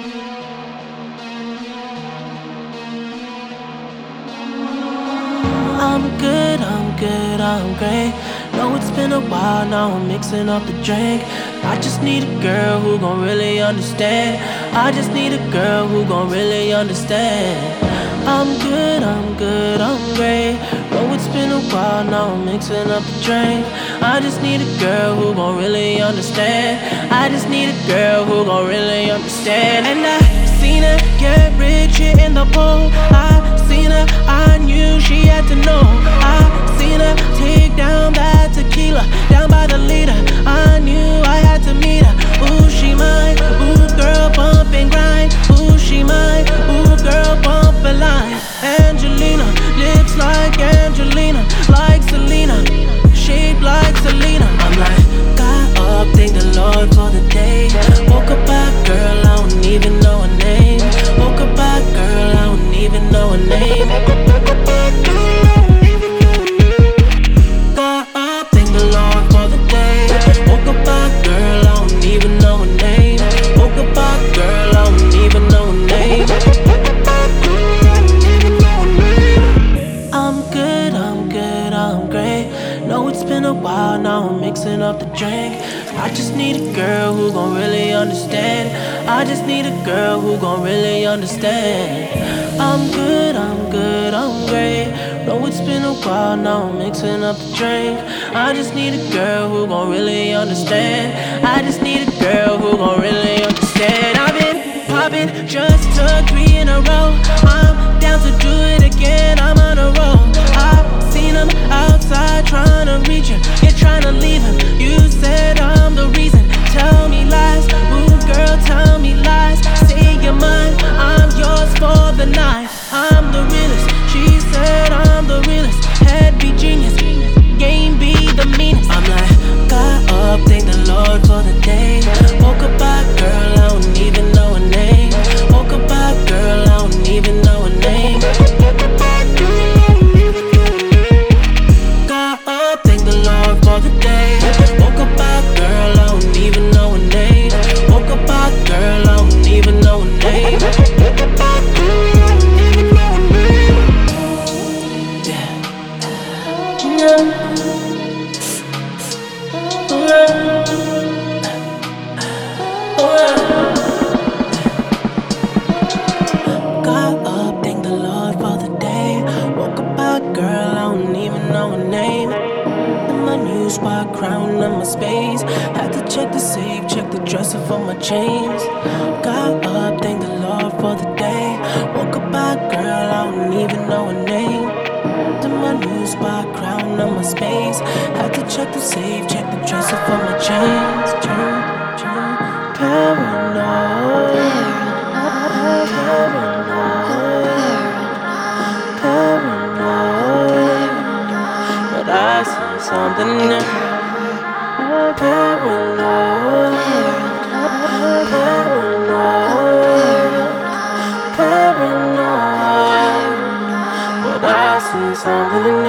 I'm great. Know it's been a while, now I'm mixing up the drink. I just need a girl who gon' really understand. I just need a girl who gon' really understand. I'm great. Know it's been a while, now I'm mixing up the drink. I just need a girl who gon' really understand. I just need a girl who gon' really understand. And I seen her get rich here in the pool. I seen her, I knew she had to know. I seen her take down that tequila, down by the leader. I knew I had to meet her. Ooh, she mine. Ooh, girl, bump and grind. Ooh, she mine. Ooh, girl, bump a line. Angelina, lips like Angelina, like Selena, shaped like Selena. I'm like, got up, thank the Lord for the day. Woke up by girl, I don't even know her name. Woke up by girl, I don't even know her name. Got up, thank the Lord for the day. Woke up by girl, I don't even know her name. Woke up by girl, I don't even know her name. I'm great. Know it's been a while, now I'm mixing up the drink. I just need a girl who gon' really understand. I just need a girl who gon' really understand. I'm great. Know it's been a while, now I'm mixing up the drink. I just need a girl who gon' really understand. I just need a girl who gon' really understand. I've been popping, just took 3 in a row. I'm down to do it again, I'm on a roll. I seen him outside trying to reach him, yeah, trying to leave him. You said I'm the reason, tell me lies. Ooh, girl, tell me lies. Say you're mine, I'm yours for the night. I'm the realest, she said I'm the realest. Head be genius, game be the meanest. I'm like, got up, thank the Lord for the day. Woke up by girl, I don't even know her name. Woke up by girl, I don't even know her name. Got up, thank the Lord for the day. Woke up by girl, I don't even know her name. Woke up by girl, I don't even know her name. Got up, thank the Lord for the day. Woke up by girl, I don't even know her name. In my new spot, crown on my space. Had to check the safe, check the dresser for my chains. Got up, thank the Lord for the day. Woke up by girl, I don't even know her name. In my new spot, crown on my space. Had to check the safe, check the dresser for my chains. Paranoid. But I see something new. Paranoid. But I see something new.